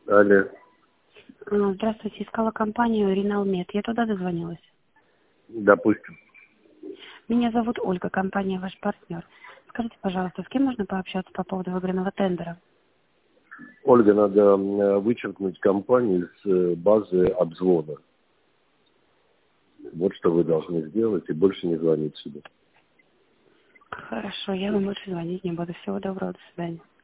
Алло. Здравствуйте, искала компанию Риналмед. Я туда дозвонилась. Допустим. Меня зовут Ольга, компания ваш партнер. Скажите, пожалуйста, с кем можно пообщаться по поводу выигранного тендера? Ольга, надо вычеркнуть компанию с базы обзвона. Вот что вы должны сделать, и больше не звонить сюда. Хорошо, я вам больше звонить не буду. Всего доброго, до свидания.